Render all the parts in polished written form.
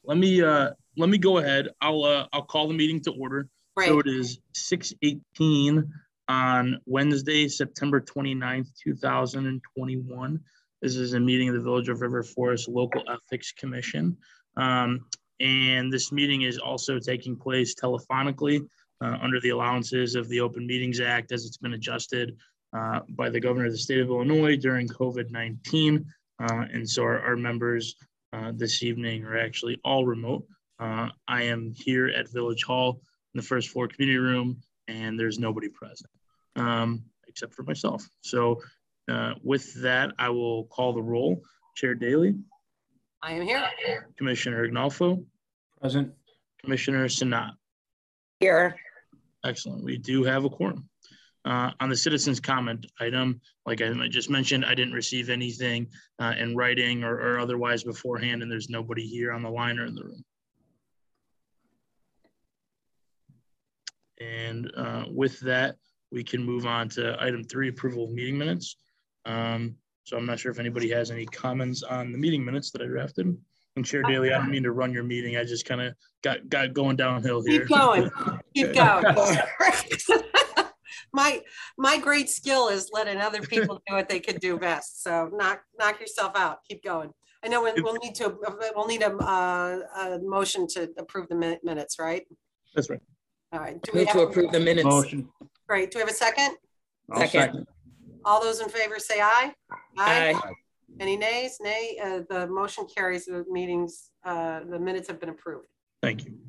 let me go ahead. I'll call the meeting to order. Right. So it is 6:18 on Wednesday, September 29th, 2021. This is a meeting of the Village of River Forest Local Ethics Commission. And this meeting is also taking place telephonically under the allowances of the Open Meetings Act as it's been adjusted by the governor of the state of Illinois during COVID-19. And so our members this evening are actually all remote. I am here at Village Hall in the first floor community room, and there's nobody present except for myself. So with that, I will call the roll. Chair Daly. I am here. Commissioner Agnolfo. Present. Commissioner Sanat. Here. Excellent. We do have a quorum. On the citizens comment item, like I just mentioned, I didn't receive anything in writing or otherwise beforehand, and there's nobody here on the line or in the room. And with that, we can move on to item 3, approval of meeting minutes. So I'm not sure if anybody has any comments on the meeting minutes that I drafted. And Chair Daly, I don't mean to run your meeting. I just kind of got going downhill here. Keep going. Keep going. My great skill is letting other people do what they can do best. So knock yourself out. Keep going. I know we'll need a motion to approve the minutes, right? That's right. All right. Do Move to approve the minutes. Motion. Great. Do we have a second? Second. All those in favor say aye. Aye. Any nays? Nay. The motion carries. The minutes have been approved. Thank you.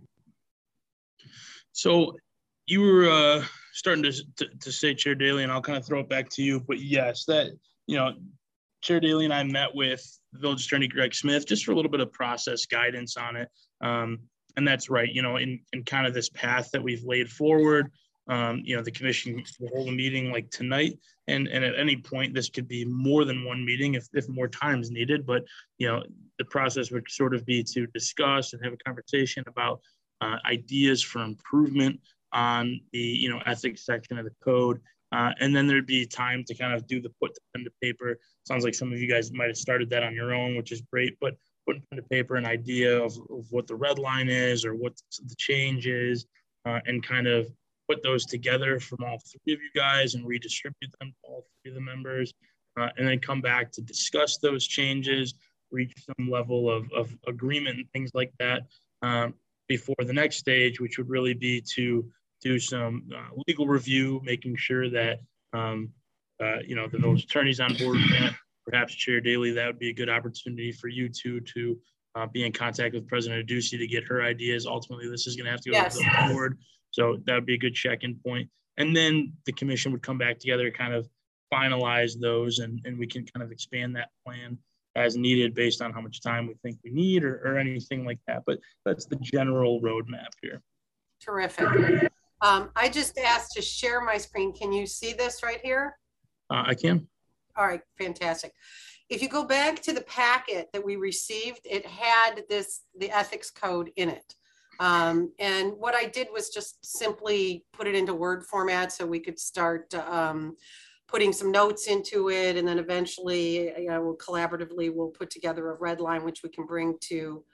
So you were starting to say, Chair Daly, and I'll kind of throw it back to you. But yes, Chair Daly and I met with Village Attorney Greg Smith just for a little bit of process guidance on it. And that's right, in kind of this path that we've laid forward. The commission will hold a meeting like tonight, and at any point this could be more than one meeting if more time is needed. But the process would sort of be to discuss and have a conversation about ideas for improvement on the ethics section of the code, and then there'd be time to kind of do the put pen to paper. Sounds like some of you guys might have started that on your own, which is great, but put pen to paper an idea of what the red line is or what the change is, and kind of put those together from all 3 of you guys and redistribute them to all 3 of the members, and then come back to discuss those changes, reach some level of agreement and things like that before the next stage, which would really be to do some legal review, making sure that the village attorney's on board with that. Perhaps Chair Daly, that would be a good opportunity for you two to be in contact with President Ducey to get her ideas. Ultimately, this is going to have to go to the board. So that would be a good check-in point. And then the commission would come back together, kind of finalize those, and we can kind of expand that plan as needed based on how much time we think we need or anything like that. But that's the general roadmap here. Terrific. I just asked to share my screen. Can you see this right here? I can. All right, fantastic. If you go back to the packet that we received, it had the ethics code in it. And what I did was just simply put it into Word format so we could start putting some notes into it. And then eventually, collaboratively, we'll put together a red line, which we can bring to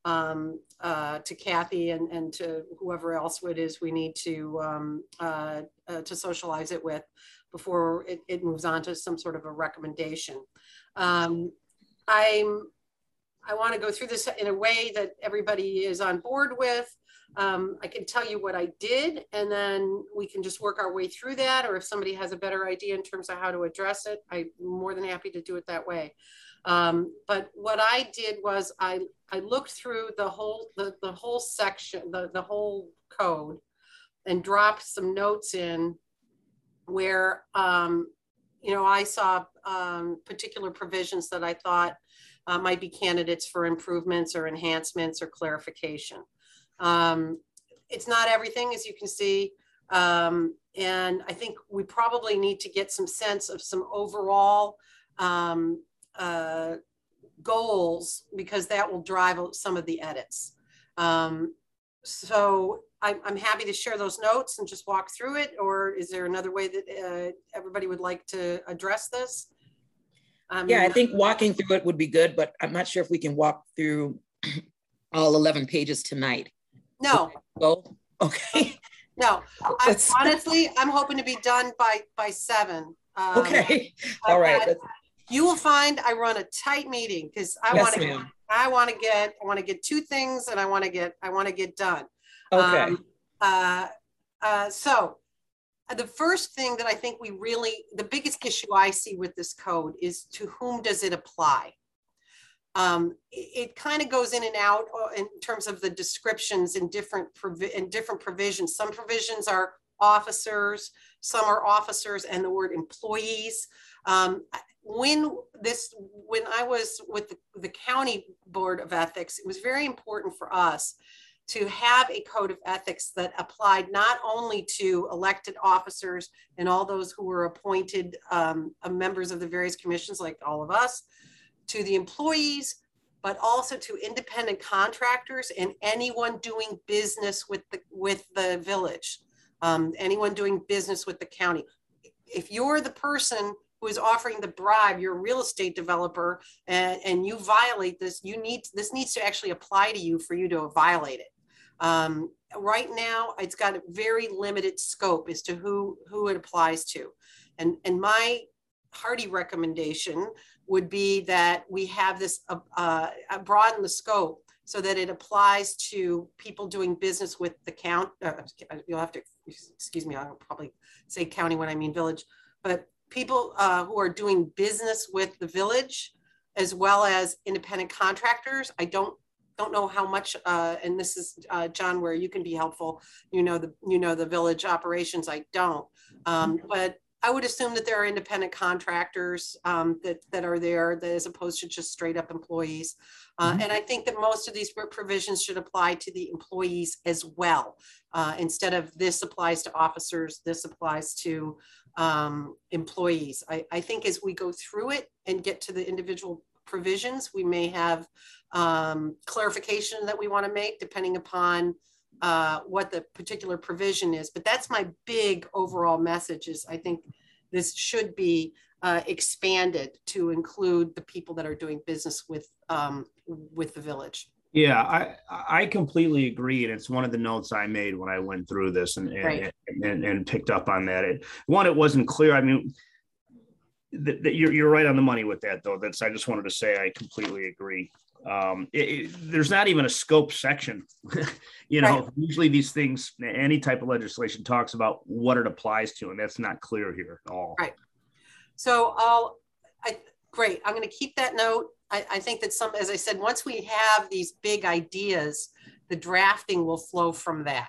Kathy and to whoever else it is we need to socialize it with before it moves on to some sort of a recommendation. I want to go through this in a way that everybody is on board with. I can tell you what I did, and then we can just work our way through that. Or if somebody has a better idea in terms of how to address it, I'm more than happy to do it that way. But what I did was I looked through the whole section, the whole code, and dropped some notes in where I saw particular provisions that I thought might be candidates for improvements or enhancements or clarification. It's not everything, as you can see. And I think we probably need to get some sense of some overall goals, because that will drive some of the edits. So I'm happy to share those notes and just walk through it. Or is there another way that everybody would like to address this? Yeah, I think walking through it would be good, but I'm not sure if we can walk through all 11 pages tonight. No, Well, okay. no. That's- Honestly, I'm hoping to be done by 7. Okay. All right. You will find I run a tight meeting because I Yes, want ma'am. to get 2 things and I want to get done. Okay. So the first thing that I think the biggest issue I see with this code is to whom does it apply? It kind of goes in and out in terms of the descriptions in different provisions. Some provisions are officers, some are officers and the word employees. When I was with the county board of ethics, it was very important for us to have a code of ethics that applied not only to elected officers and all those who were appointed members of the various commissions, like all of us, to the employees, but also to independent contractors and anyone doing business with the village, anyone doing business with the county. If you're the person who is offering the bribe, you're a real estate developer, and you violate this, this needs to actually apply to you for you to violate it. Right now, it's got a very limited scope as to who it applies to. And my hearty recommendation would be that we have this broaden the scope so that it applies to people doing business with the county. You'll have to, excuse me, I'll probably say county when I mean village, but people who are doing business with the village, as well as independent contractors. I don't know how much, and this is John, where you can be helpful. You know the village operations. I don't, but I would assume that there are independent contractors that are there, as opposed to just straight up employees. And I think that most of these provisions should apply to the employees as well. Instead of this applies to officers, this applies to employees. I think as we go through it and get to the individual provisions, we may have clarification that we want to make depending upon what the particular provision is. But that's my big overall message is I think this should be expanded to include the people that are doing business with the village. Yeah, I completely agree. And it's one of the notes I made when I went through this and picked up on that. It wasn't clear. I mean, you're right on the money with that, though. I just wanted to say I completely agree. There's not even a scope section. Right. Usually these things, any type of legislation talks about what it applies to, and that's not clear here at all. Right. So great. I'm going to keep that note. I think that as I said, once we have these big ideas, the drafting will flow from that.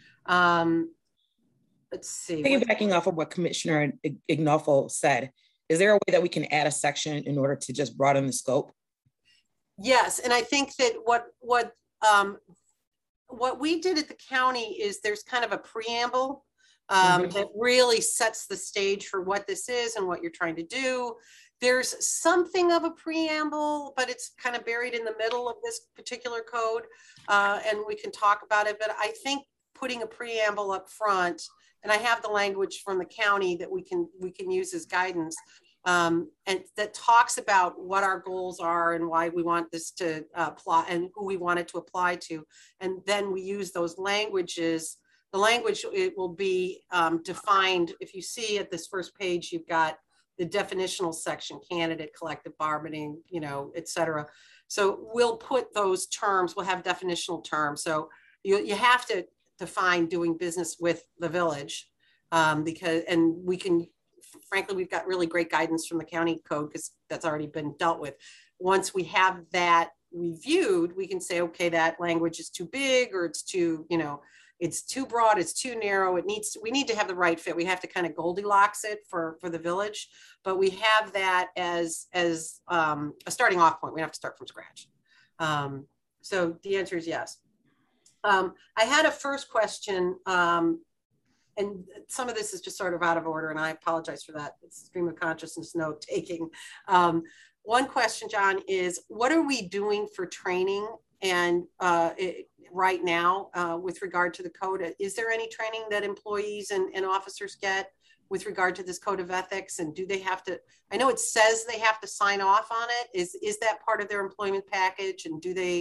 Let's see. Piggybacking off of what Commissioner Ignoffo said, is there a way that we can add a section in order to just broaden the scope? Yes, and I think that what we did at the county is there's kind of a preamble that really sets the stage for what this is and what you're trying to do. There's something of a preamble, but it's kind of buried in the middle of this particular code, and we can talk about it. But I think putting a preamble up front, and I have the language from the county that we can use as guidance, and that talks about what our goals are and why we want this to apply and who we want it to apply to. And then we use those languages. The language, it will be defined. If you see at this first page, you've got the definitional section, candidate, collective bargaining, et cetera. So we'll put those terms, we'll have definitional terms. So you have to define doing business with the village and we can, frankly, we've got really great guidance from the county code because that's already been dealt with. Once we have that reviewed, we can say, okay, that language is too big, or it's too, it's too broad, it's too narrow. We need to have the right fit. We have to kind of Goldilocks it for the village, but we have that as a starting off point. We have to start from scratch. So the answer is yes. I had a first question, and some of this is just sort of out of order, and I apologize for that. It's stream of consciousness note taking. One question, John, is what are we doing for training and right now with regard to the code? Is there any training that employees and officers get with regard to this code of ethics? And do they have to, I know it says they have to sign off on it. Is that part of their employment package? And do they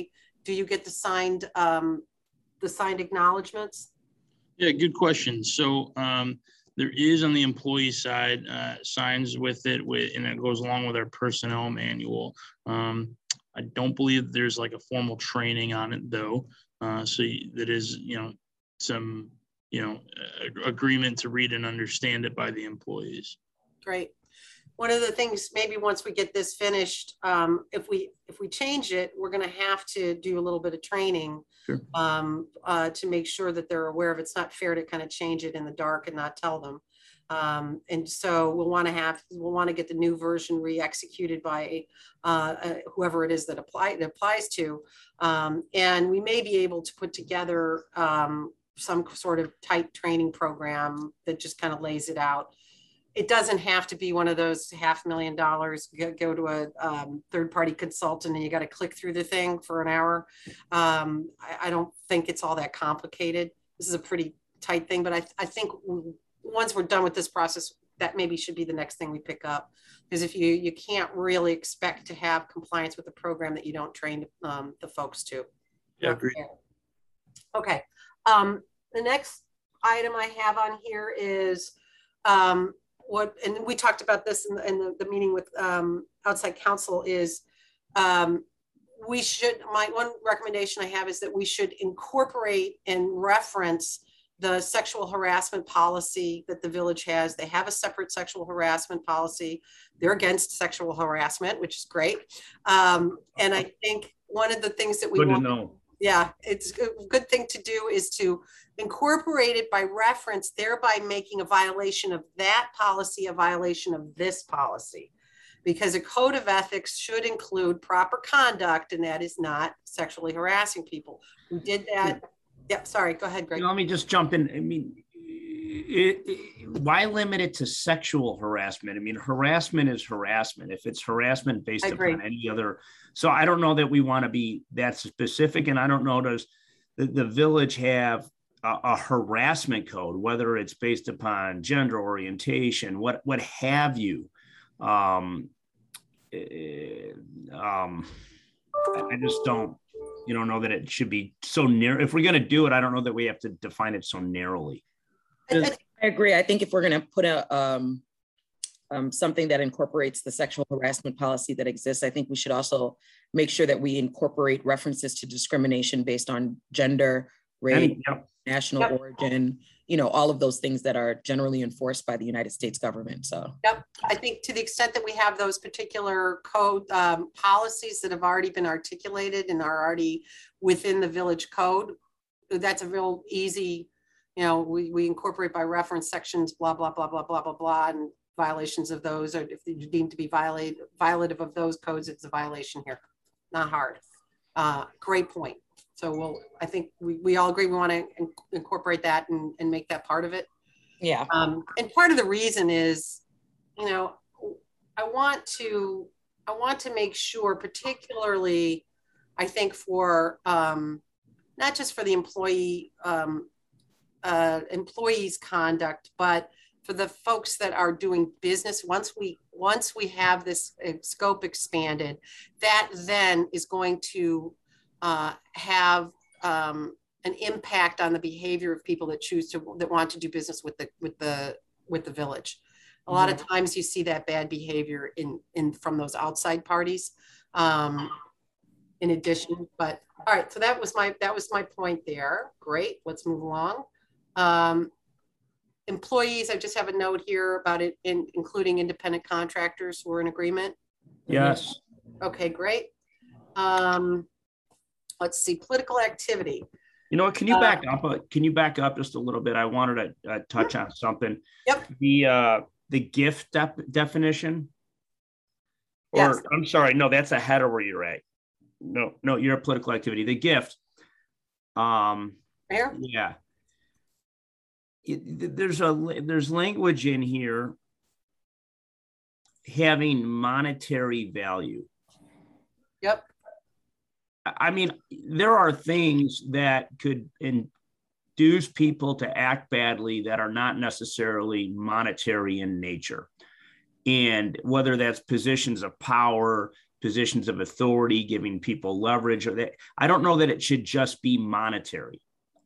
do you get the signed acknowledgements? Yeah, good question. So there is on the employee side signs with it, and it goes along with our personnel manual. I don't believe there's like a formal training on it though. So that is, some, agreement to read and understand it by the employees. Great. One of the things, maybe once we get this finished, if we change it, we're going to have to do a little bit of training. Sure. To make sure that they're aware of. It's not fair to kind of change it in the dark and not tell them. And so we'll want to get the new version re-executed by whoever it is that applies to, and we may be able to put together some sort of tight training program that just kind of lays it out. It doesn't have to be one of those $500,000, go to a third-party consultant and you got to click through the thing for an hour. I don't think it's all that complicated. This is a pretty tight thing, but I think once we're done with this process, that maybe should be the next thing we pick up. Because if you can't really expect to have compliance with a program that you don't train the folks to. Yeah, agreed. Okay. The next item I have on here is and we talked about this in the meeting with outside counsel is one recommendation I have is that we should incorporate and reference the sexual harassment policy that the village has. They have a separate sexual harassment policy. They're against sexual harassment, which is great. And I think one of the things that we Good to know. Yeah, it's a good thing to do is to incorporate it by reference, thereby making a violation of that policy a violation of this policy. Because a code of ethics should include proper conduct, and that is not sexually harassing people. We did that. Yep, sorry, go ahead, Greg. Let me just jump in. I mean, why limit it to sexual harassment? I mean, harassment is harassment. If it's harassment based upon any other, so I don't know that we want to be that specific, and I don't know, does the village have a harassment code, whether it's based upon gender orientation, what have you? I just don't know that it should be so near. If we're going to do it, I don't know that we have to define it so narrowly. I agree. I think if we're going to put something that incorporates the sexual harassment policy that exists, I think we should also make sure that we incorporate references to discrimination based on gender, race, national origin, all of those things that are generally enforced by the United States government. So, I think to the extent that we have those particular code policies that have already been articulated and are already within the village code, that's a real easy, we incorporate by reference sections, blah, blah, blah, blah, blah, blah, blah, and violations of those, or if you deem to be violative of those codes, it's a violation here. Not hard. Great point. So I think we all agree we want to incorporate that and make that part of it. Yeah. And part of the reason is, I want to make sure, particularly, I think for not just for the employees' conduct, but for the folks that are doing business. Once we have this scope expanded, that then is going to have an impact on the behavior of people that want to do business with the village. A lot of times you see that bad behavior in from those outside parties. In addition, but all right, so that was my point there. Great, let's move along. Employees, I just have a note here about it including independent contractors. We're in agreement. Yes. Okay, great. Let's see, political activity. Can you back up? Can you back up just a little bit? I wanted to touch on something. Yep. The gift definition. Yes. Or I'm sorry, no, that's a header where you're at. No, you're a political activity. The gift. Here? Yeah. There's language in here having monetary value. Yep. I mean, there are things that could induce people to act badly that are not necessarily monetary in nature. And whether that's positions of power, positions of authority, giving people leverage, or that. I don't know that it should just be monetary.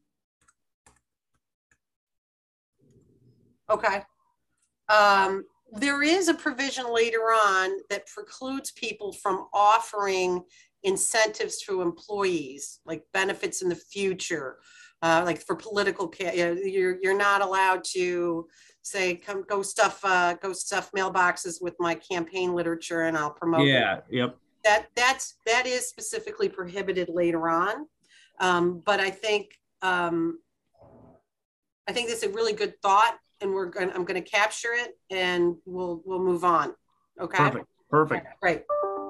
Okay. There is a provision later on that precludes people from offering incentives to employees, like benefits in the future, like for political. You're not allowed to say, "Come, go stuff mailboxes with my campaign literature, and I'll promote." Yeah. Them. Yep. That is specifically prohibited later on, but I think this is a really good thought. And I'm going to capture it, and we'll move on. Okay. Perfect. Great.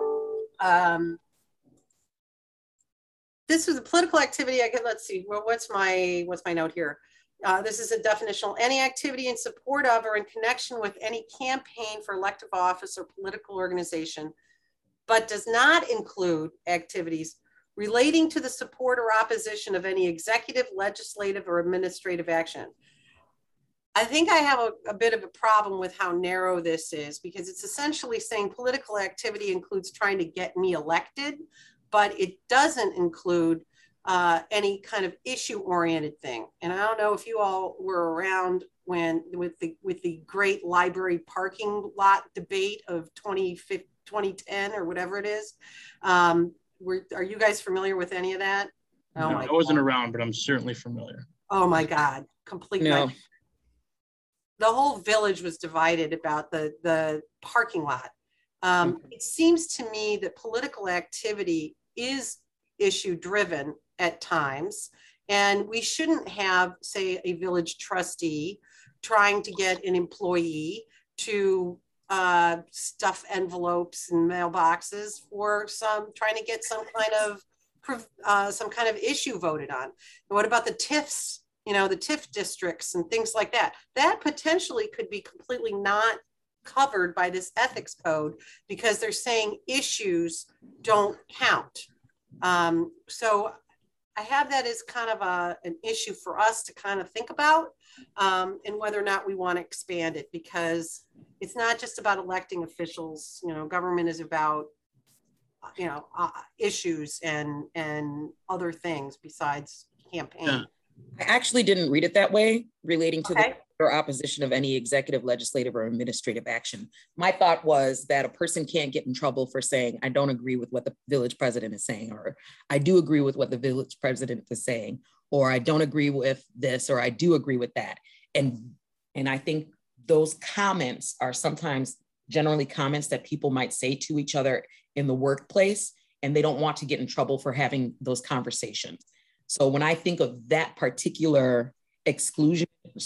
This is a political activity. Let's see. Well, what's my note here? This is a definitional. Any activity in support of or in connection with any campaign for elective office or political organization, but does not include activities relating to the support or opposition of any executive, legislative, or administrative action. I think I have a bit of a problem with how narrow this is, because it's essentially saying political activity includes trying to get me elected, but it doesn't include any kind of issue-oriented thing. And I don't know if you all were around when with the great library parking lot debate of 2010 or whatever it is. Are you guys familiar with any of that? No, I wasn't around, but I'm certainly familiar. Oh my God, completely. No. The whole village was divided about the parking lot. It seems to me that political activity is issue driven at times, and we shouldn't have, say, a village trustee trying to get an employee to stuff envelopes and mailboxes for trying to get some kind of issue voted on. And what about the TIFs? The TIF districts and things like that. That potentially could be completely not covered by this ethics code, because they're saying issues don't count. So I have that as kind of an issue for us to kind of think about, and whether or not we want to expand it, because it's not just about electing officials. Government is about, issues and other things besides campaign. Yeah. I actually didn't read it that way, relating to the opposition of any executive, legislative, or administrative action. My thought was that a person can't get in trouble for saying, I don't agree with what the village president is saying, or I do agree with what the village president is saying, or I don't agree with this, or I do agree with that. And I think those comments are sometimes generally comments that people might say to each other in the workplace, and they don't want to get in trouble for having those conversations. So when I think of that particular exclusion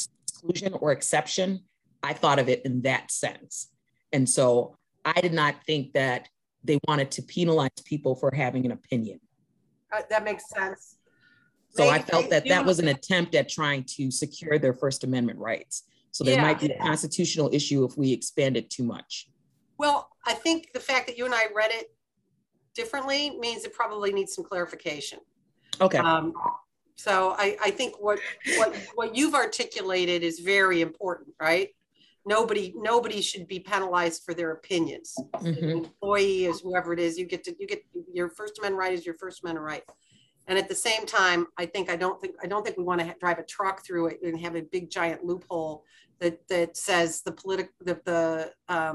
or exception, I thought of it in that sense. And so I did not think that they wanted to penalize people for having an opinion. That makes sense. So I felt that was an attempt at trying to secure their First Amendment rights. So there might be a constitutional issue if we expand it too much. Well, I think the fact that you and I read it differently means it probably needs some clarification. Okay. So I think what you've articulated is very important, right? Nobody should be penalized for their opinions. Mm-hmm. An employee is whoever it is, you get your First Amendment right is your First Amendment right. And at the same time, I don't think we want to drive a truck through it and have a big giant loophole that says the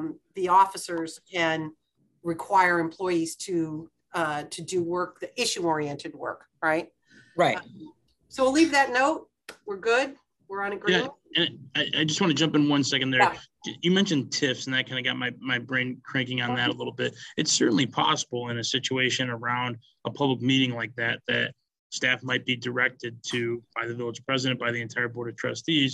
officers can require employees to do work, the issue-oriented work, right? Right. So we'll leave that note. We're good. We're on agreement. Yeah, and I just want to jump in 1 second there. Yeah. You mentioned TIFs, and that kind of got my brain cranking on that a little bit. It's certainly possible in a situation around a public meeting like that staff might be directed to, by the village president, by the entire board of trustees,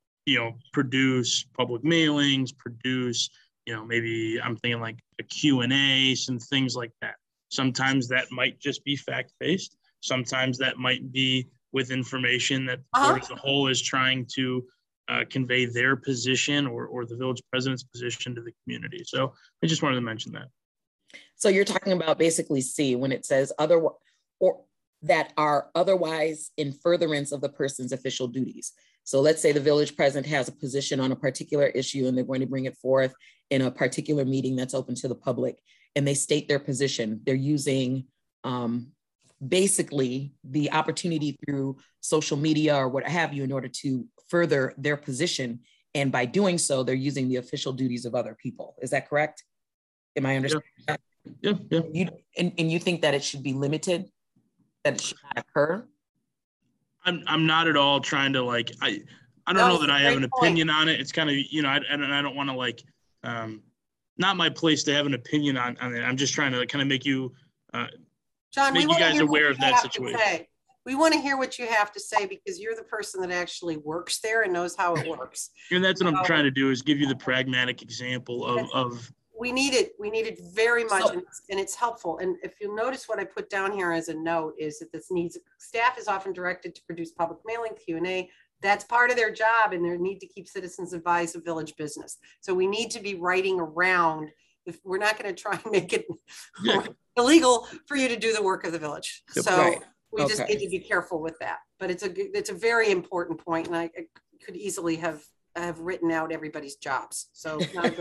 produce public mailings, produce, maybe I'm thinking like a Q&A, some things like that. Sometimes that might just be fact-based. Sometimes that might be with information that the board as a whole is trying to convey their position or the village president's position to the community. So I just wanted to mention that. So you're talking about basically C, when it says other or that are otherwise in furtherance of the person's official duties. So let's say the village president has a position on a particular issue and they're going to bring it forth in a particular meeting that's open to the public. and they state their position, they're using basically the opportunity through social media or what have you in order to further their position. And by doing so, they're using the official duties of other people. Is that correct? Am I understanding that? Yeah. And you think that it should be limited, that it should not occur? I'm not at all trying to I don't know that I have an opinion on it. It's kind of, I don't want to not my place to have an opinion on it. I'm just trying to kind of make you, John, make you guys aware of that situation. We want to hear what you have to say because you're the person that actually works there and knows how it works. And that's what I'm trying to do, is give you the pragmatic example of we need it very much, and it's helpful. And if you'll notice, what I put down here as a note is that staff is often directed to produce public mailing, Q&A. That's part of their job, and their need to keep citizens advised of village business. So we need to be writing around. If we're not going to try and make it illegal for you to do the work of the village. So we just need to be careful with that. But it's a very important point, and I could easily have written out everybody's jobs. So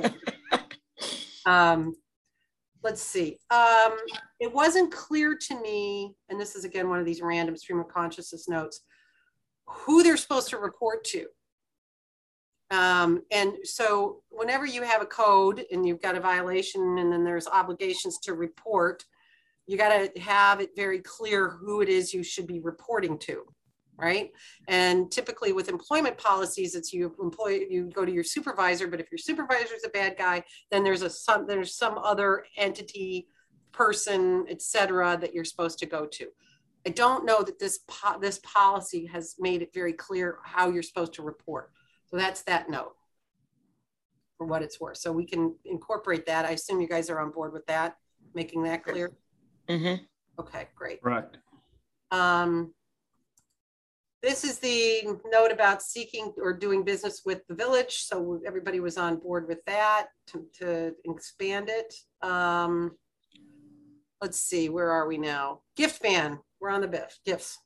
let's see. It wasn't clear to me, and this is again one of these random stream of consciousness notes, who they're supposed to report to. And so whenever you have a code and you've got a violation and then there's obligations to report, you got to have it very clear who it is you should be reporting to, right? And typically with employment policies, it's you go to your supervisor, but if your supervisor is a bad guy, then there's some other entity, person, etc., that you're supposed to go to. I don't know that this policy has made it very clear how you're supposed to report. So that's that note for what it's worth. So we can incorporate that. I assume you guys are on board with that, making that clear. Mm-hmm. Okay, great. Right. This is the note about seeking or doing business with the village. So everybody was on board with that to expand it. Let's see, where are we now? Gift ban. We're on the gifts.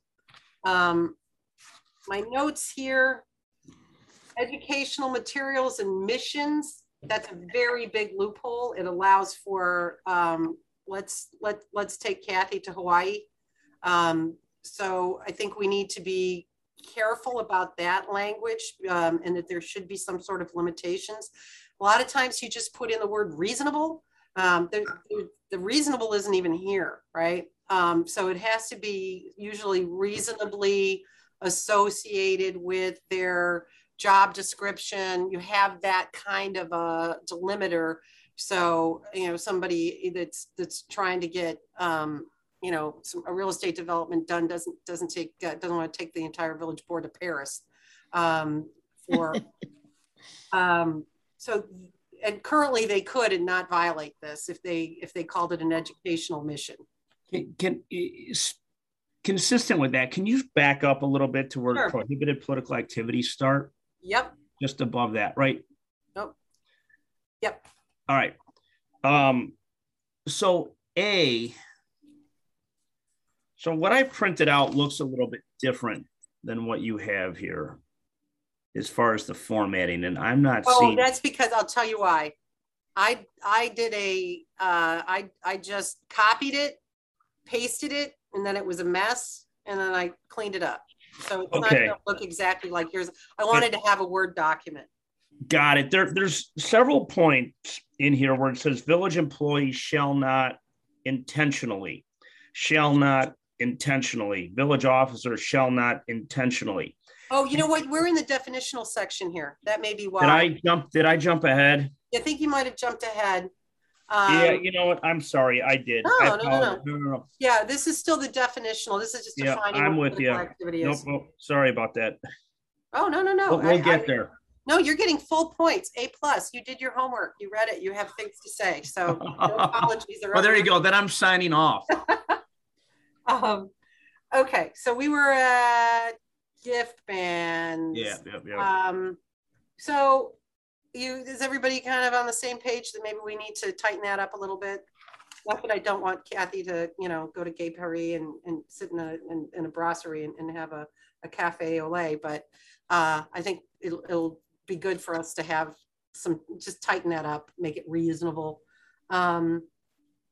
My notes here, educational materials and missions. That's a very big loophole. It allows for, let's take Kathy to Hawaii. So I think we need to be careful about that language, and that there should be some sort of limitations. A lot of times you just put in the word reasonable. The reasonable isn't even here, right? So it has to be usually reasonably associated with their job description. You have that kind of a delimiter. So, somebody that's trying to get, a real estate development done doesn't want to take the entire village board to Paris. And currently they could and not violate this if they called it an educational mission. Consistent with that, can you back up a little bit to where prohibited political activities start? Yep. Just above that, right? Nope. Yep. All right. So what I printed out looks a little bit different than what you have here as far as the formatting, and I'm not seeing. Oh, that's because I'll tell you why. I did I just copied it, pasted it, and then it was a mess, and then I cleaned it up. So it's not going to look exactly like yours. I wanted to have a Word document. Got it. There's several points in here where it says village employees shall not intentionally, village officers shall not intentionally. Oh, you know what? We're in the definitional section here. That may be why. Did I jump ahead? I think you might have jumped ahead. Yeah, you know what? I'm sorry, I did. No. Yeah, this is still the definitional. This is just defining I'm what with you. activity is. Nope, sorry about that. Oh, no. We'll get there. No, you're getting full points, A+. You did your homework. You read it. You have things to say. So no apologies. Well, there you go. Then I'm signing off. Okay, so we were at gift bans. Yeah. So is everybody kind of on the same page that maybe we need to tighten that up a little bit? Not that I don't want Kathy to, go to Gay Paris and sit in a brasserie and have a cafe au lait, but I think it'll be good for us to have just tighten that up, make it reasonable.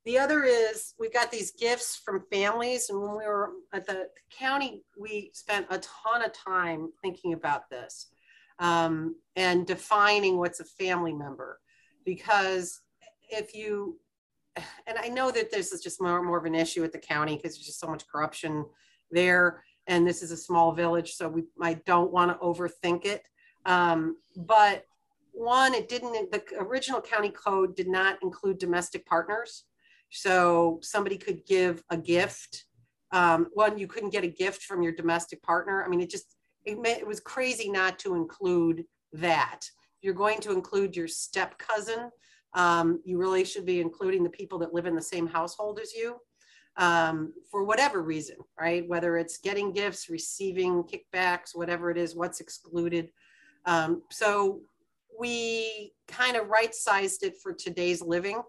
The other is we've got these gifts from families. And when we were at the county, we spent a ton of time thinking about this and defining what's a family member. Because if you, and I know that this is just more of an issue at the county because there's just so much corruption there. And this is a small village, so I don't want to overthink it. But one, the original county code did not include domestic partners. So somebody could give a gift. One, you couldn't get a gift from your domestic partner. I mean, it was crazy not to include that. You're going to include your step cousin. You really should be including the people that live in the same household as you for whatever reason, right? Whether it's getting gifts, receiving kickbacks, whatever it is, what's excluded. So we kind of right-sized it for today's living.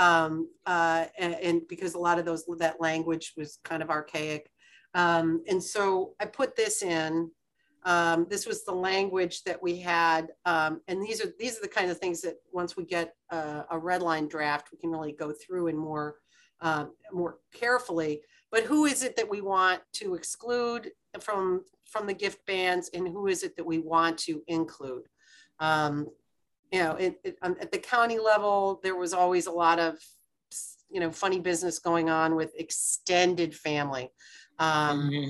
And because a lot of that language was kind of archaic. And so I put this in. This was the language that we had. And these are the kind of things that once we get a red line draft, we can really go through and more carefully. But who is it that we want to exclude from the gift bans, and who is it that we want to include? You know, at the county level, there was always a lot of, you know, funny business going on with extended family. And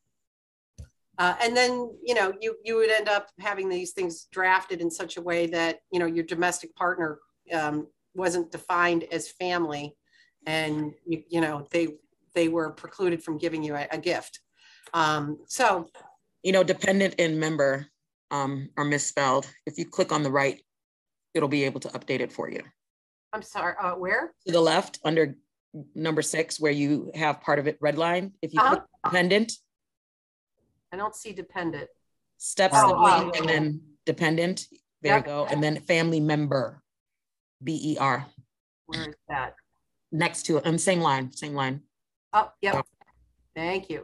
then, you know, you would end up having these things drafted in such a way that, you know, your domestic partner wasn't defined as family, and, you know, they were precluded from giving you a gift. So, you know, dependent and member are misspelled. If you click on the right, it'll be able to update it for you. I'm sorry, where? To the left under number 6, where you have part of it redlined. If you click dependent. I don't see dependent. Step sibling and then dependent. There you go. And then family member, BER. Where is that? Next to it, and same line. Oh, yep. Thank you.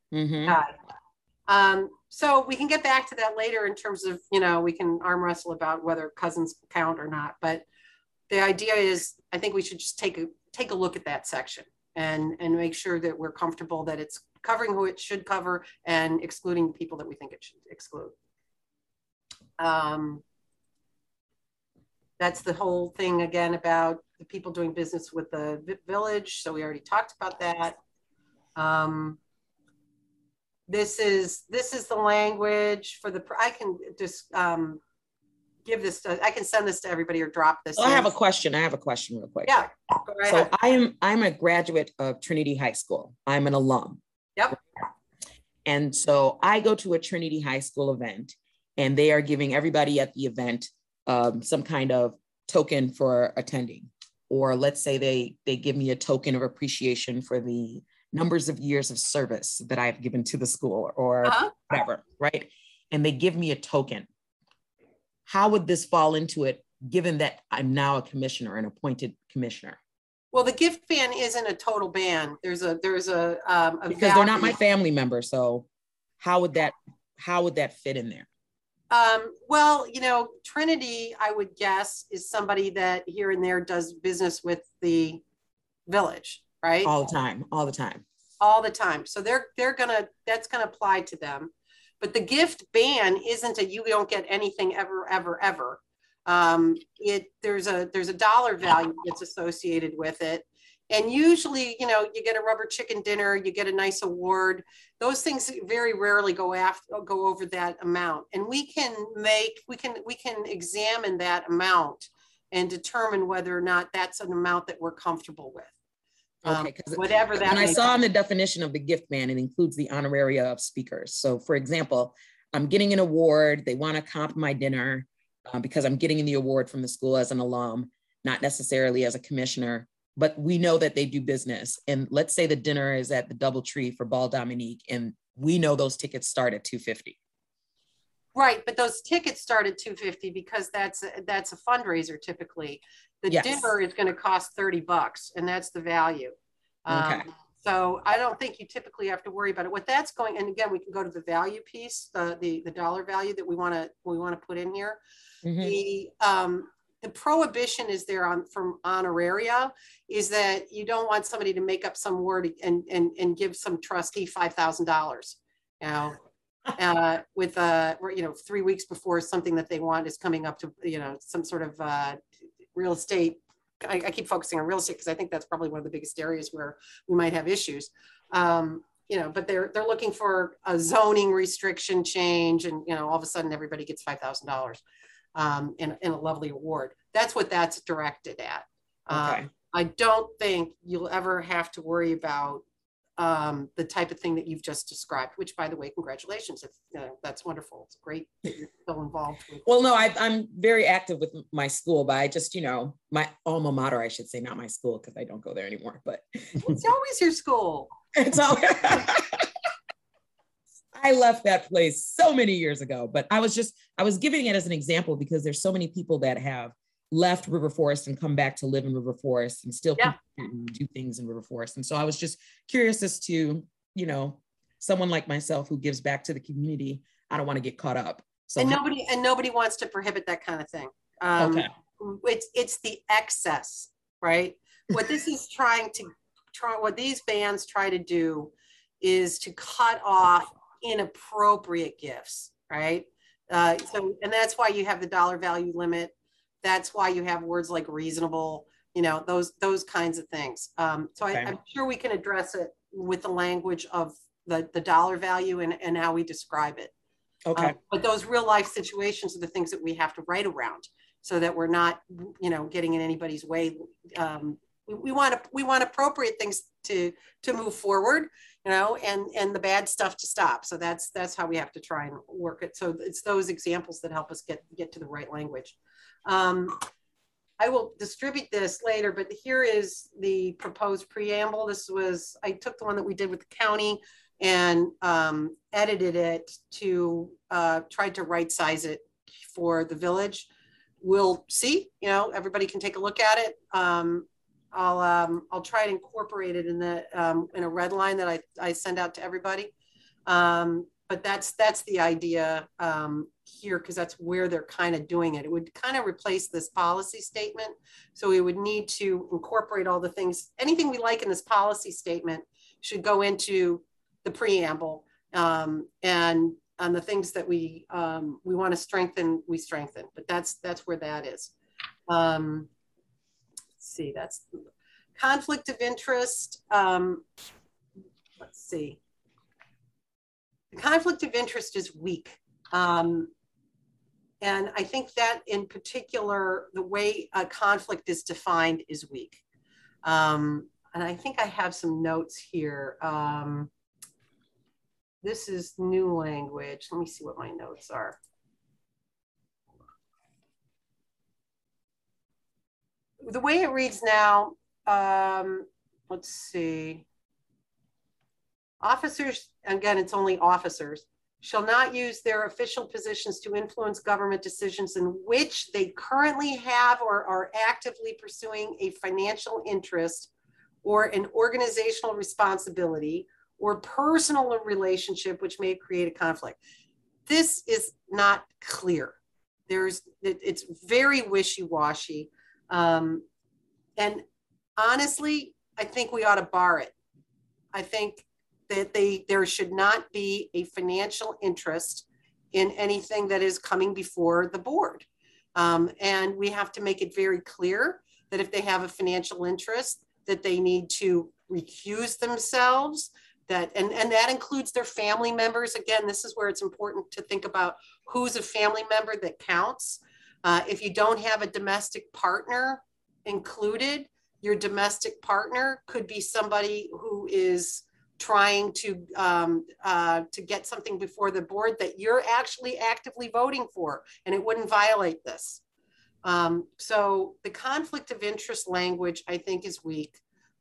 So we can get back to that later in terms of, you know, we can arm wrestle about whether cousins count or not. But the idea is, I think we should just take a look at that section and make sure that we're comfortable that it's covering who it should cover and excluding people that we think it should exclude. That's the whole thing again about the people doing business with the village. So we already talked about that. This is the language for the, I can just give this to, I can send this to everybody or drop this. I have a question real quick. Yeah, go right so ahead. I'm a graduate of Trinity High School. I'm an alum. Yep. And so I go to a Trinity High School event, and they are giving everybody at the event some kind of token for attending. Or let's say they give me a token of appreciation for the numbers of years of service that I've given to the school or whatever, right? And they give me a token. How would this fall into it, given that I'm now a commissioner, an appointed commissioner? Well, the gift ban isn't a total ban. There's a because they're not my family member. So how would that fit in there? Well, you know, Trinity, I would guess, is somebody that here and there does business with the village, right? All the time. So that's gonna apply to them. But the gift ban isn't you don't get anything ever. There's a dollar value that's associated with it. And usually, you know, you get a rubber chicken dinner, you get a nice award. Those things very rarely go over that amount. And we can examine that amount and determine whether or not that's an amount that we're comfortable with. Okay, because whatever that. When I saw in the definition of the gift ban, it includes the honoraria of speakers. So, for example, I'm getting an award. They want to comp my dinner because I'm getting the award from the school as an alum, not necessarily as a commissioner. But we know that they do business. And let's say the dinner is at the DoubleTree for Bal Dominique, and we know those tickets start at $250. Right, but those tickets start at $250 because that's a fundraiser typically. The dinner is going to cost $30, and that's the value. Okay. So I don't think you typically have to worry about it. What that's going, and again, we can go to the value piece, the dollar value that we want to put in here. the prohibition is there on from honoraria is that you don't want somebody to make up some word and give some trustee $5,000, you know, with 3 weeks before something that they want is coming up to, you know, some sort of real estate. I keep focusing on real estate because I think that's probably one of the biggest areas where we might have issues. You know, but they're looking for a zoning restriction change, and you know, all of a sudden everybody gets $5,000 in a lovely award. That's what that's directed at. Okay. I don't think you'll ever have to worry about the type of thing that you've just described, which by the way, congratulations. If, that's wonderful. It's great that you're still involved with. Well, no, I'm very active with my school, but I just, you know, my alma mater, I should say, not my school, because I don't go there anymore, but. It's always your school. It's all. I left that place so many years ago, but I was giving it as an example because there's so many people that have left River Forest and come back to live in River Forest and still do things in River Forest. And so I was just curious as to, you know, someone like myself who gives back to the community, I don't want to get caught up. So and nobody wants to prohibit that kind of thing. Okay. It's the excess, right? What this is what these bans try to do is to cut off inappropriate gifts, right? And that's why you have the dollar value limit. That's why you have words like reasonable, you know, those kinds of things. I'm sure we can address it with the language of the dollar value and how we describe it. Okay. But those real life situations are the things that we have to write around so that we're not, you know, getting in anybody's way. We want appropriate things to move forward, you know, and the bad stuff to stop. So that's how we have to try and work it. So it's those examples that help us get to the right language. I will distribute this later, but here is the proposed preamble. I took the one that we did with the county and edited it to try to right size it for the village. We'll see, you know, everybody can take a look at it. I'll try to incorporate it in a red line that I send out to everybody. But that's the idea here, because that's where they're kind of doing it. It would kind of replace this policy statement. So we would need to incorporate all the things, anything we like in this policy statement should go into the preamble, and on the things that we want to strengthen, we strengthen. But that's where that is. Let's see, that's conflict of interest. Let's see. The conflict of interest is weak. And I think that in particular, the way a conflict is defined is weak. And I think I have some notes here. This is new language. Let me see what my notes are. The way it reads now, let's see. Officers, again, it's only officers, shall not use their official positions to influence government decisions in which they currently have or are actively pursuing a financial interest or an organizational responsibility or personal relationship which may create a conflict. This is not clear. It's very wishy-washy. And honestly, I think we ought to bar it. I think that there should not be a financial interest in anything that is coming before the board. And we have to make it very clear that if they have a financial interest, that they need to recuse themselves, and that includes their family members. Again, this is where it's important to think about who's a family member that counts. If you don't have a domestic partner included, your domestic partner could be somebody who is trying to get something before the board that you're actually actively voting for, and it wouldn't violate this. So the conflict of interest language, I think, is weak.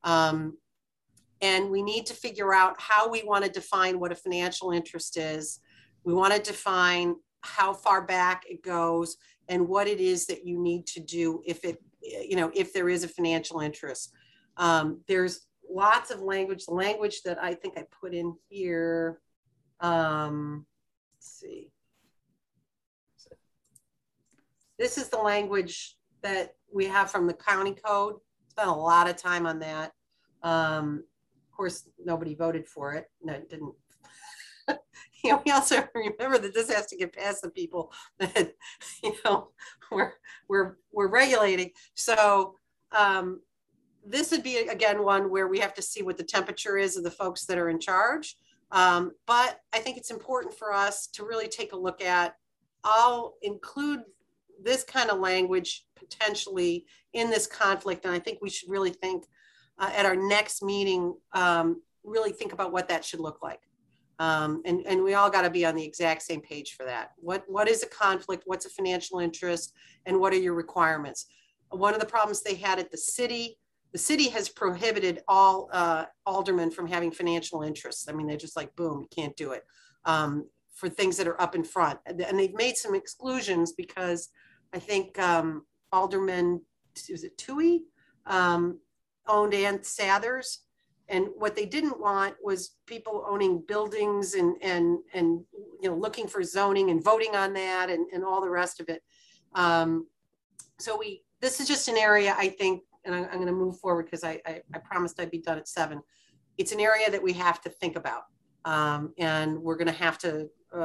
And we need to figure out how we want to define what a financial interest is. We want to define how far back it goes and what it is that you need to do if there is a financial interest. There's lots of language. The language that I think I put in here, let's see. This is the language that we have from the county code. Spent a lot of time on that. Of course, nobody voted for it. No, it didn't. You know, we also remember that this has to get past the people that, you know, we're regulating. So this would be, again, one where we have to see what the temperature is of the folks that are in charge. But I think it's important for us to really take a look at, I'll include this kind of language potentially in this conflict. And I think we should really think at our next meeting, really think about what that should look like. And we all got to be on the exact same page for that. What is a conflict? What's a financial interest? And what are your requirements? One of the problems they had at the city has prohibited all aldermen from having financial interests. I mean, they're just like, boom, you can't do it for things that are up in front. And they've made some exclusions because I think Alderman, was it Toohey, owned Ann Sathers. And what they didn't want was people owning buildings and you know, looking for zoning and voting on that and all the rest of it. So this is just an area, I think, and I'm going to move forward because I promised I'd be done at 7. It's an area that we have to think about. And we're going to have to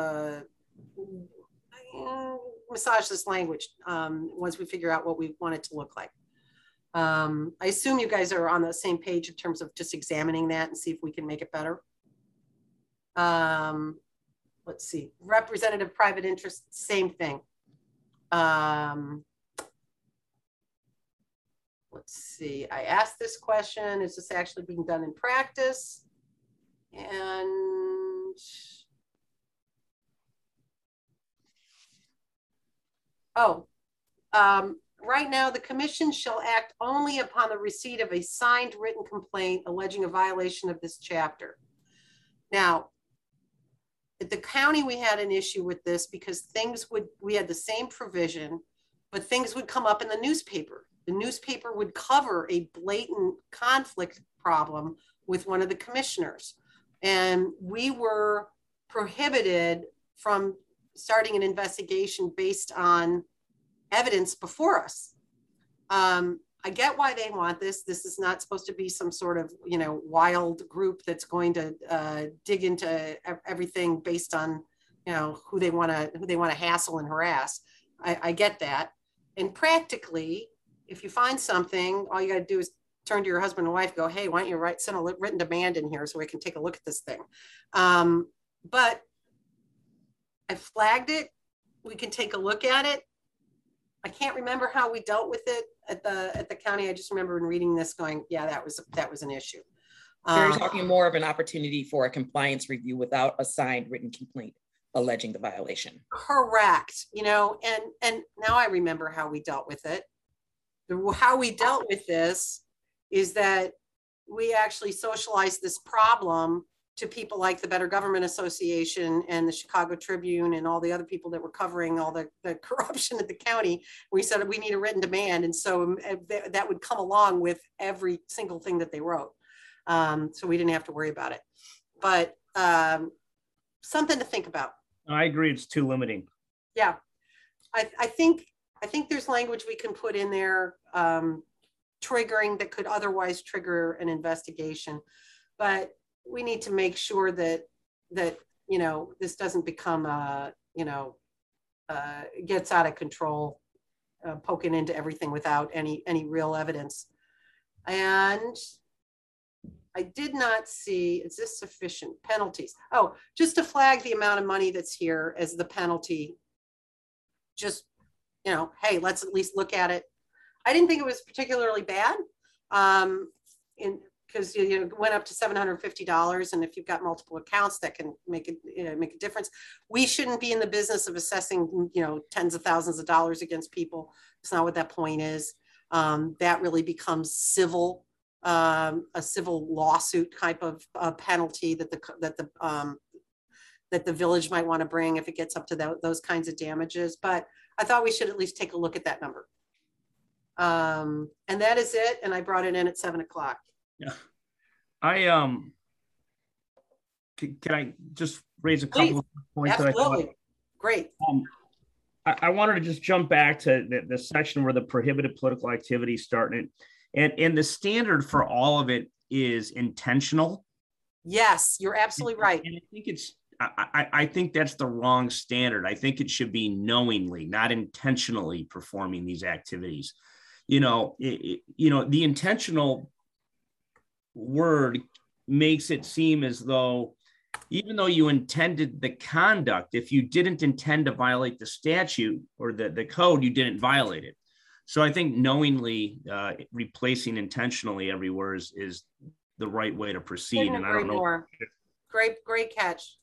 massage this language once we figure out what we want it to look like. I assume you guys are on the same page in terms of just examining that and see if we can make it better. Let's see, representative private interest, same thing. Let's see, I asked this question, is this actually being done in practice? And right now, the commission shall act only upon the receipt of a signed written complaint alleging a violation of this chapter. Now, at the county, we had an issue with this because we had the same provision, but things would come up in the newspaper. The newspaper would cover a blatant conflict problem with one of the commissioners. And we were prohibited from starting an investigation based on evidence before us. I get why they want this. This is not supposed to be some sort of, you know, wild group that's going to dig into everything based on, you know, who they want to hassle and harass. I get that. And practically, if you find something, all you got to do is turn to your husband and wife, go, hey, why don't you send a written demand in here so we can take a look at this thing. But I flagged it. We can take a look at it. I can't remember how we dealt with it at the county. I just remember in reading this going, yeah, that was an issue. You're talking more of an opportunity for a compliance review without a signed written complaint alleging the violation. Correct. You know, and now I remember how we dealt with it. How we dealt with this is that we actually socialized this problem to people like the Better Government Association and the Chicago Tribune and all the other people that were covering all the corruption at the county. We said we need a written demand. And so that would come along with every single thing that they wrote. So we didn't have to worry about it. But something to think about. I agree. It's too limiting. Yeah. I think there's language we can put in there triggering that could otherwise trigger an investigation. But we need to make sure that you know, this doesn't become gets out of control, poking into everything without any real evidence. And I did not see, is this sufficient? Penalties. Oh, just to flag the amount of money that's here as the penalty. Just, you know, hey, let's at least look at it. I didn't think it was particularly bad. Because it went up to $750, and if you've got multiple accounts, that can make a difference. We shouldn't be in the business of assessing, you know, tens of thousands of dollars against people. It's not what that point is. That really becomes civil, a civil lawsuit type of penalty that the village might want to bring if it gets up to those kinds of damages. But I thought we should at least take a look at that number. And that is it. And I brought it in at 7 o'clock. Yeah, can I just raise a couple of points? Absolutely. That I thought? Great. I wanted to just jump back to the section where the prohibited political activity started, and the standard for all of it is intentional. Yes, you're absolutely right. And I think that's the wrong standard. I think it should be knowingly, not intentionally performing these activities. The intentional word makes it seem as though even though you intended the conduct, if you didn't intend to violate the statute or the code, you didn't violate it. So I think knowingly replacing intentionally everywhere is the right way to proceed. And I don't know. More. Great catch.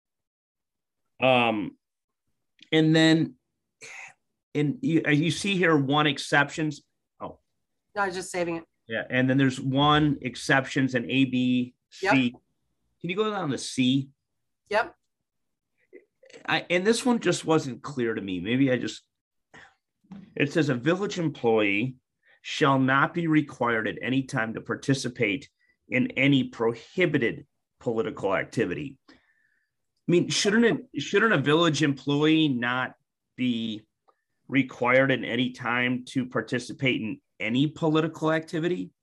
And then you see here one exceptions. Oh, no, I was just saving it. Yeah, and then there's one exceptions and A, B, C. Yep. Can you go down to C? Yep. And this one just wasn't clear to me. Maybe it says a village employee shall not be required at any time to participate in any prohibited political activity. I mean, shouldn't a village employee not be required at any time to participate in any political activity?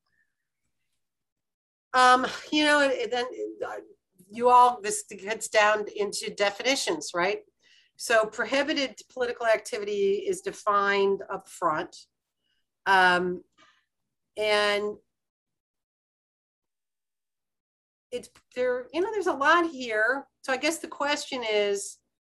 Then this gets down into definitions, right? So prohibited political activity is defined up front. And there's a lot here. So I guess the question is,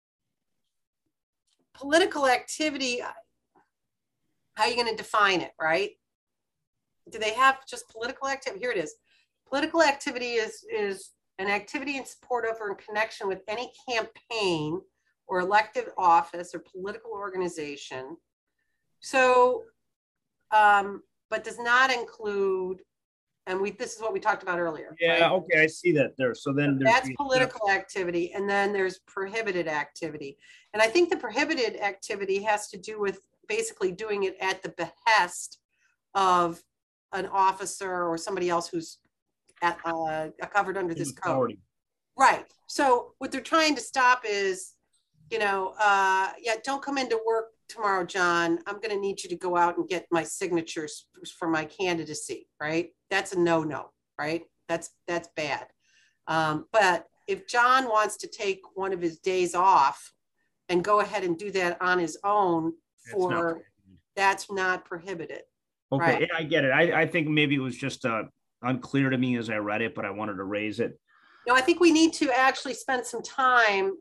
political activity, how are you going to define it, right? Do they have just political activity? Here it is. Political activity is an activity in support of or in connection with any campaign or elective office or political organization. So, but does not include, and this is what we talked about earlier. Yeah, right? Okay, I see that there. So then that's political activity, and then there's prohibited activity. And I think the prohibited activity has to do with basically doing it at the behest of an officer or somebody else who's covered under this code. Right. So what they're trying to stop is, don't come into work tomorrow, John. I'm going to need you to go out and get my signatures for my candidacy, right? That's a no-no, right? That's bad. But if John wants to take one of his days off and go ahead and do that on his own, that's not prohibited. Okay, right? I get it. I think maybe it was just unclear to me as I read it, but I wanted to raise it. No, I think we need to actually spend some time.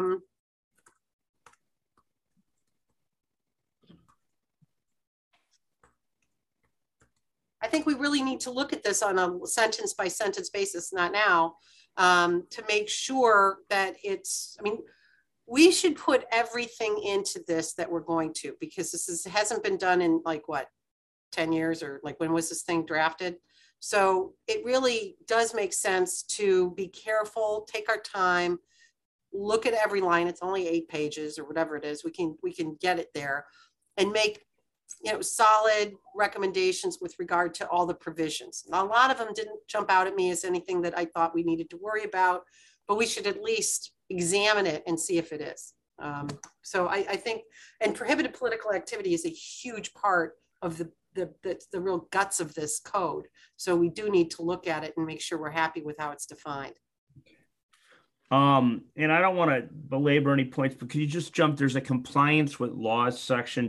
I think we really need to look at this on a sentence by sentence basis, not now, to make sure that we should put everything into this that we're going to, because this hasn't been done in 10 years, or when was this thing drafted? So it really does make sense to be careful, take our time, look at every line. It's only 8 pages or whatever it is. We can get it there and make solid recommendations with regard to all the provisions. Now, a lot of them didn't jump out at me as anything that I thought we needed to worry about, but we should at least examine it and see if it is. So I think, and prohibited political activity is a huge part of the real guts of this code. So we do need to look at it and make sure we're happy with how it's defined. And I don't want to belabor any points, but can you just jump? There's a compliance with laws section,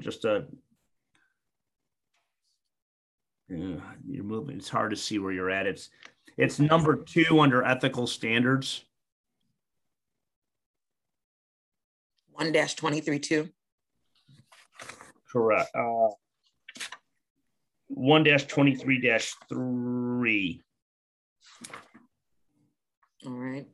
you're moving. It's hard to see where you're at. It's number 2 under ethical standards. 1-23-2. Correct. 1-23-3. All right.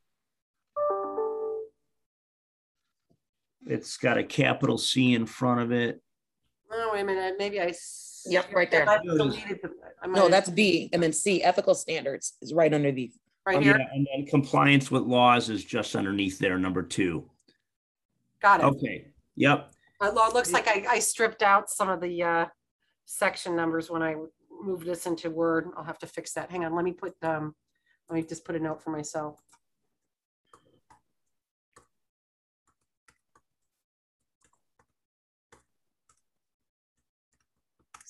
It's got a capital C in front of it. Oh, wait a minute. Maybe I. Yep, right there. No, that's B, and then C, ethical standards is right underneath. Right here. Yeah, and then compliance with laws is just underneath there, number 2. Got it. Okay. Yep. It looks like I stripped out some of the section numbers when I moved this into Word. I'll have to fix that. Hang on. Let me just put a note for myself.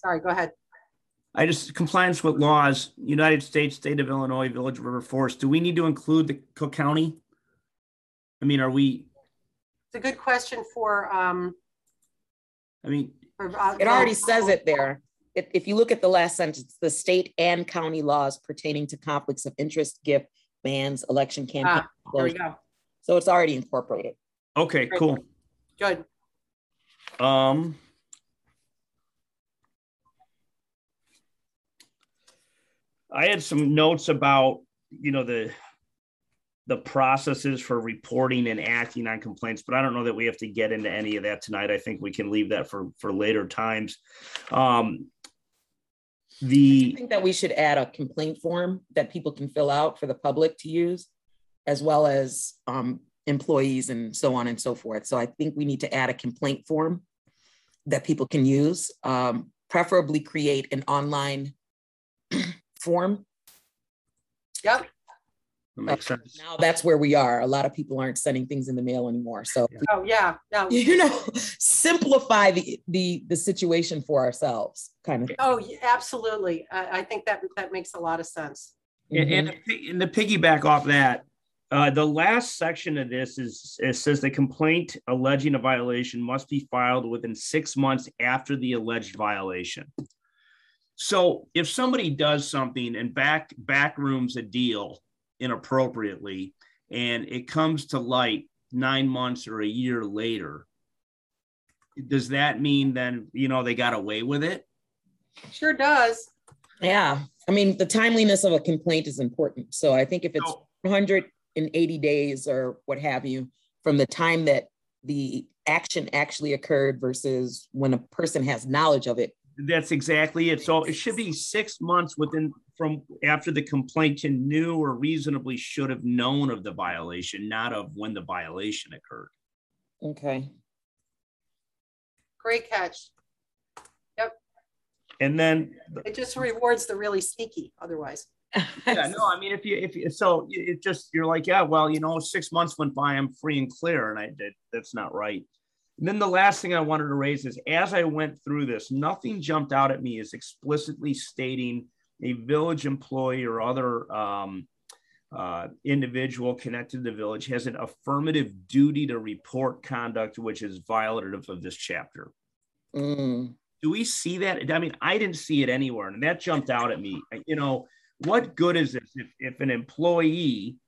Sorry, go ahead. Compliance with laws, United States, state of Illinois, Village of River Forest. Do we need to include the Cook County? I mean, are we? It's a good question for, it already says it there. If you look at the last sentence, the state and county laws pertaining to conflicts of interest, gift, bans, election campaign. There we go. So it's already incorporated. Okay, Great. cool. Good. I had some notes about, the processes for reporting and acting on complaints, but I don't know that we have to get into any of that tonight. I think we can leave that for later times. I think that we should add a complaint form that people can fill out for the public to use, as well as employees and so on and so forth. So I think we need to add a complaint form that people can use, preferably create an online form. Yep. That makes sense. Now that's where we are. A lot of people aren't sending things in the mail anymore. So, oh yeah, no. Simplify the situation for ourselves, kind of. Oh, absolutely. I think that makes a lot of sense. And to piggyback off that, the last section of this it says the complaint alleging a violation must be filed within 6 months after the alleged violation. So if somebody does something and backrooms a deal inappropriately, and it comes to light 9 months or a year later, does that mean then, they got away with it? Sure does. Yeah. I mean, the timeliness of a complaint is important. So I think if it's 180 days or what have you, from the time that the action actually occurred versus when a person has knowledge of it. That's exactly it. So it should be 6 months from after the complainant knew or reasonably should have known of the violation, not of when the violation occurred. Okay. Great catch. Yep. And then it just rewards the really sneaky otherwise. Yeah, no, I mean, you're like, yeah, well, 6 months went by, I'm free and clear. And that's not right. And then the last thing I wanted to raise is, as I went through this, nothing jumped out at me as explicitly stating a village employee or other individual connected to the village has an affirmative duty to report conduct which is violative of this chapter. Do we see that? I mean, I didn't see it anywhere, and that jumped out at me. What good is this if an employee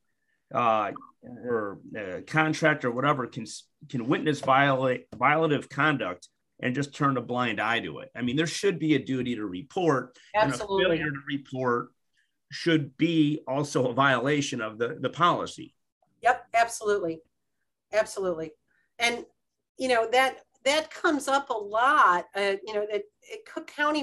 or a contractor or whatever can witness violative conduct and just turn a blind eye to it? I mean, there should be a duty to report. Absolutely. And a failure to report should be also a violation of the policy. Yep, absolutely. Absolutely. And, that comes up a lot. That at Cook County,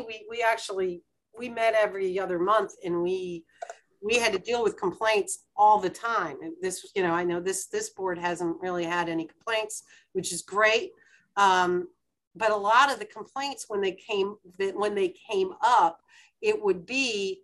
we met every other month, and we had to deal with complaints all the time. And this, I know this board hasn't really had any complaints, which is great. But a lot of the complaints when they came up, it would be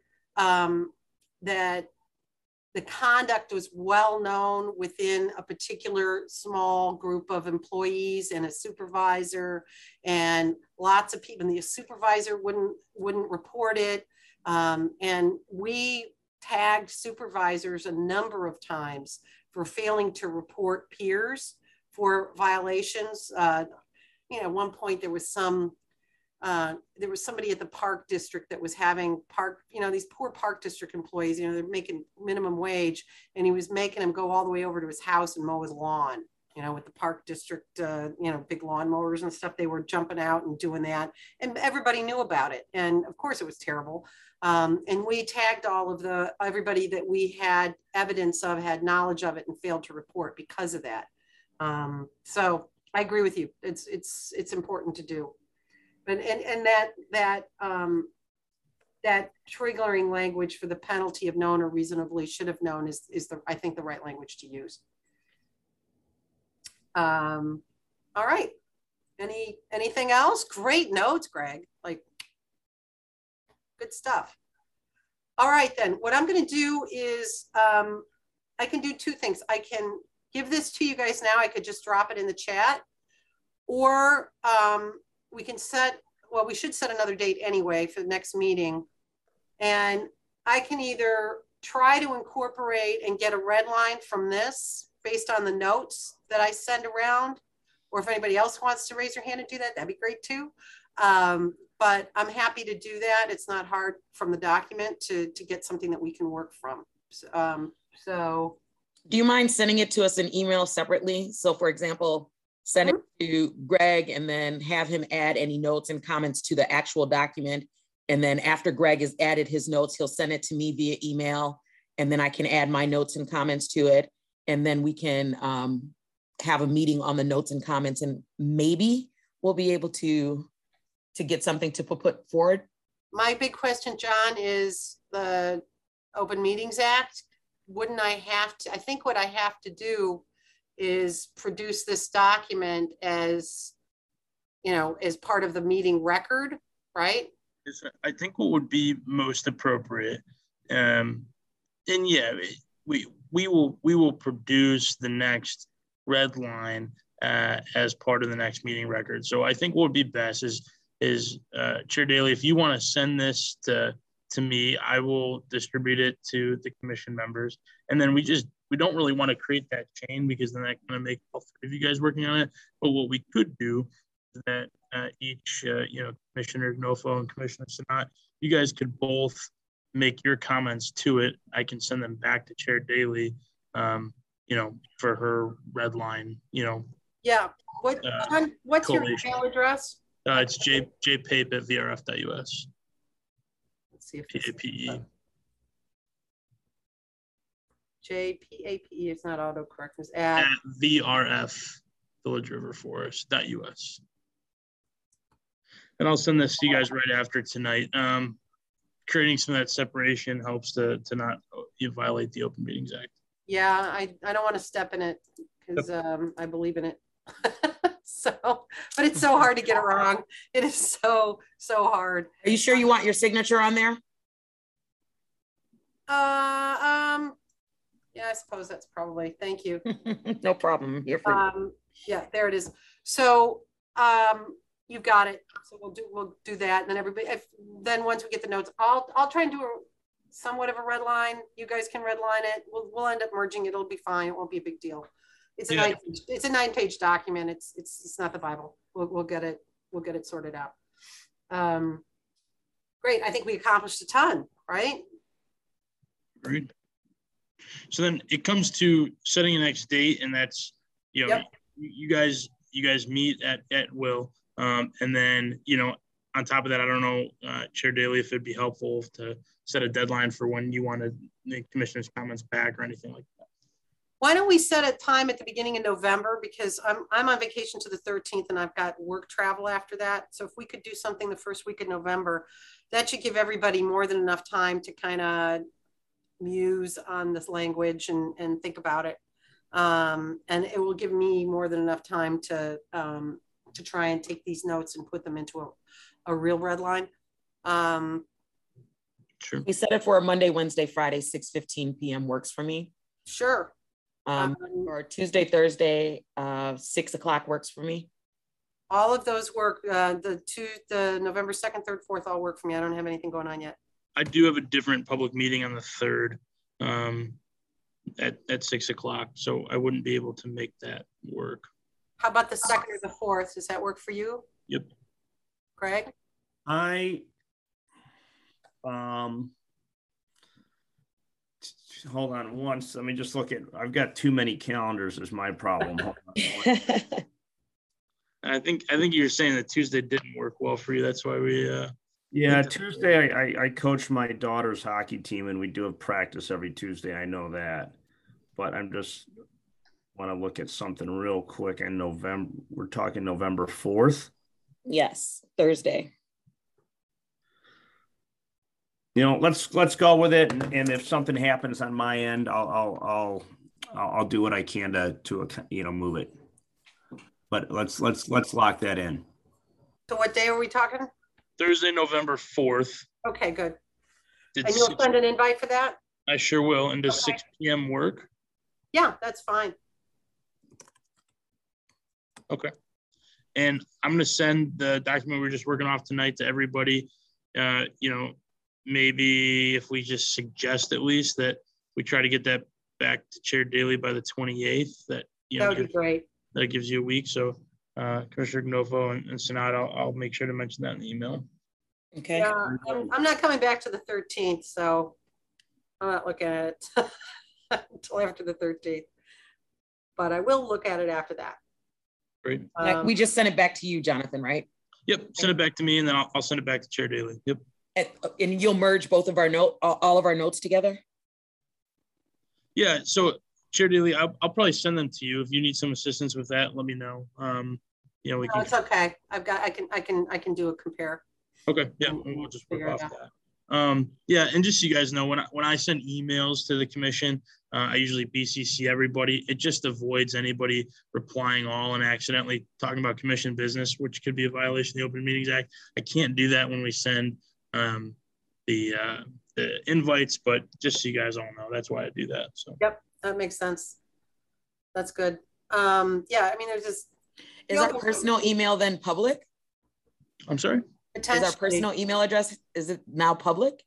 that the conduct was well known within a particular small group of employees and a supervisor, and lots of people. And the supervisor wouldn't report it, and we tagged supervisors a number of times for failing to report peers for violations. At one point there was somebody at the park district that was having these poor park district employees, they're making minimum wage, and he was making them go all the way over to his house and mow his lawn, with the park district, big lawn mowers and stuff. They were jumping out and doing that, and everybody knew about it. And of course it was terrible. And we tagged everybody that we had evidence of, had knowledge of it, and failed to report because of that. So I agree with you. It's important to do. And that triggering language for the penalty of known or reasonably should have known is I think the right language to use. All right. Anything else? Great notes, Greg. Good stuff. All right, then. What I'm going to do is I can do two things. I can give this to you guys now. I could just drop it in the chat, or we can set well, we should set another date anyway for the next meeting. And I can either try to incorporate and get a red line from this based on the notes that I send around, or if anybody else wants to raise their hand and do that, that'd be great too. But I'm happy to do that. It's not hard from the document to get something that we can work from. So. Do you mind sending it to us in email separately? So for example, send it to Greg and then have him add any notes and comments to the actual document. And then after Greg has added his notes, he'll send it to me via email. And then I can add my notes and comments to it. And then we can have a meeting on the notes and comments, and maybe we'll be able to get something to put forward. My big question, John, is the Open Meetings Act. Wouldn't I have to, I think what I have to do is produce this document as, you know, as part of the meeting record, right? I think what would be most appropriate, and yeah, we will produce the next red line as part of the next meeting record. So I think what would be best is Chair Daly, if you want to send this to me, I will distribute it to the commission members. And then we don't really want to create that chain, because then that kind of make all three of you guys working on it. But what we could do is that each, Commissioner Nofo and Commissioner Sanat, you guys could both make your comments to it. I can send them back to Chair Daly, for her red line, Yeah. What's your email address? It's jpape at vrf.us. Let's see if PAPE. JPAPE is not autocorrect. It's at VRF, Village River Forest.us. And I'll send this to you guys right after tonight. Creating some of that separation helps to not violate the Open Meetings Act. Yeah, I don't want to step in it because I believe in it. But it's so hard to get it wrong. It is so hard. Are you sure you want your signature on there? Yeah, I suppose that's probably, thank you. No problem. You're free. Yeah, there it is. So you've got it. So we'll do that. And then everybody, then once we get the notes, I'll try and do somewhat of a red line. You guys can red line it. We'll end up merging it. It'll be fine. It won't be a big deal. It's a 9-page document. It's not the Bible. We'll get it sorted out. Great. I think we accomplished a ton, right? Agreed. So then it comes to setting a next date, and that's you guys meet at will, and then on top of that, I don't know, Chair Daly, if it'd be helpful to set a deadline for when you want to make commissioners' comments back or anything like that. Why don't we set a time at the beginning of November, because I'm on vacation to the 13th and I've got work travel after that. So if we could do something the first week of November, that should give everybody more than enough time to kind of muse on this language and think about it. And it will give me more than enough time to try and take these notes and put them into a real red line. Sure. We set it for a Monday, Wednesday, Friday, 6:15 p.m. works for me. Sure. Or Tuesday, Thursday, 6 o'clock works for me. All of those work. The November 2nd, 3rd, 4th all work for me. I don't have anything going on yet. I do have a different public meeting on the 3rd at 6 o'clock, so I wouldn't be able to make that work. How about the 2nd or the 4th? Does that work for you? Yep. Greg? Hold on once. Let me just look at, I've got too many calendars is my problem. I think you're saying that Tuesday didn't work well for you. That's why we yeah, Tuesday I coach my daughter's hockey team, and we do have practice every Tuesday. I know that, but I'm just want to look at something real quick in November. We're talking November 4th. Yes, Thursday. Let's go with it, and if something happens on my end, I'll do what I can to move it. But let's lock that in. So what day are we talking? Thursday, November 4th. Okay, good. And you'll send an invite for that? I sure will. And does 6 p.m. work? Yeah, that's fine. Okay. And I'm going to send the document we're just working off tonight to everybody. Maybe if we just suggest at least that we try to get that back to Chair Daly by the 28th, that would be great. That gives you a week. So Commissioner Gnofo and Sanat, I'll make sure to mention that in the email. Okay. Yeah, I'm not coming back to the 13th, so I'm not looking at it until after the 13th. But I will look at it after that. Great. We just sent it back to you, Jonathan, right? Yep. Send it back to me, and then I'll send it back to Chair Daly. Yep. And you'll merge both of our all of our notes together? Yeah. So Chair Daly, I'll probably send them to you. If you need some assistance with that, let me know. We can. It's okay. I can do a compare. Okay. Yeah. We'll just work off that. Yeah. And just so you guys know, when I send emails to the commission, I usually BCC everybody. It just avoids anybody replying all and accidentally talking about commission business, which could be a violation of the Open Meetings Act. I can't do that when we send the invites, but just so you guys all know, that's why I do that. So. Yep, that makes sense. That's good. Yeah, I mean, there's just. Is our personal email then public? I'm sorry? Is our personal email address, is it now public?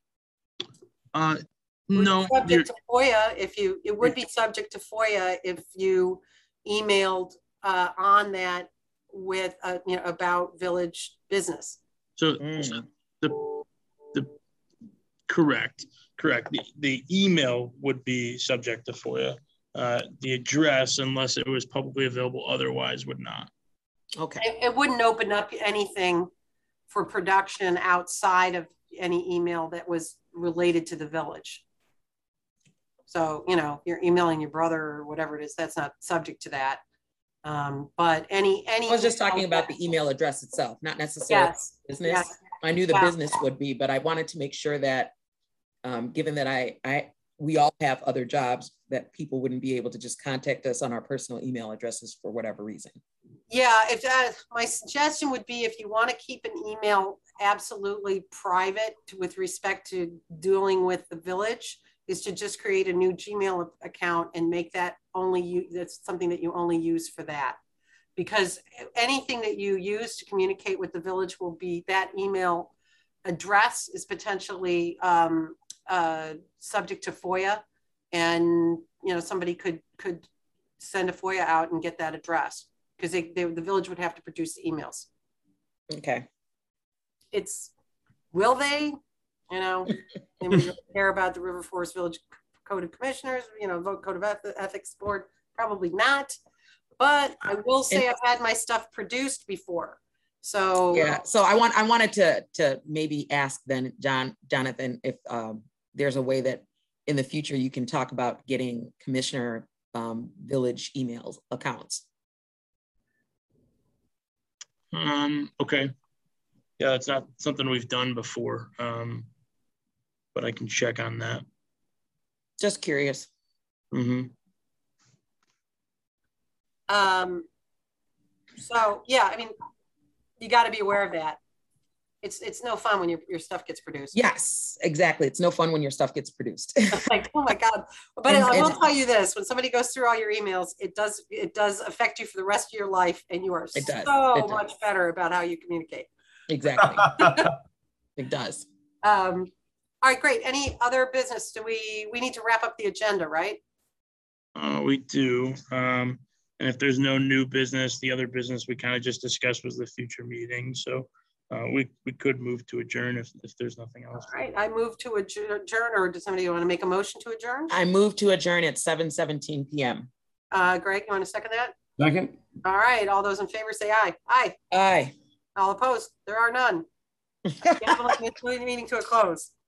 No. Subject to FOIA, it would be subject to FOIA if you emailed on that with about village business. So the correct. The email would be subject to FOIA. The address, unless it was publicly available, otherwise would not. Okay. It wouldn't open up anything for production outside of any email that was related to the village. So, you're emailing your brother or whatever it is, that's not subject to that. But any I was just talking about the email address itself, not necessarily business. Yes. I knew the business would be, but I wanted to make sure that given that we all have other jobs, that people wouldn't be able to just contact us on our personal email addresses for whatever reason. Yeah, my suggestion would be, if you want to keep an email absolutely private with respect to dealing with the village, is to just create a new Gmail account and make that that's something that you only use for that. Because anything that you use to communicate with the village will be, that email address is potentially subject to FOIA, and somebody could send a FOIA out and get that address, because the village would have to produce the emails. Okay. Will they? And we really care about the River Forest Village Code of Commissioners, vote Code of Ethics Board? Probably not. But I will say I've had my stuff produced before. So yeah. So I wanted to maybe ask then, Jonathan, if there's a way that in the future you can talk about getting commissioner village emails accounts. Okay. Yeah, it's not something we've done before. But I can check on that. Just curious. Mm-hmm. So yeah, I mean, you got to be aware of that. It's no fun when your stuff gets produced. Yes, exactly. It's no fun when your stuff gets produced. Like, oh my God. But I will tell you this, when somebody goes through all your emails, it does affect you for the rest of your life, and you are so much better about how you communicate. Exactly. It does. All right, great. Any other business? We need to wrap up the agenda, right? We do. And if there's no new business, the other business we kind of just discussed was the future meeting. So we could move to adjourn if there's nothing else. All right, I move to adjourn, or does somebody want to make a motion to adjourn? I move to adjourn at 7:17 p.m. Greg, you want to second that? Second. All right, all those in favor say aye. Aye. Aye. All opposed? There are none. Meeting to a close.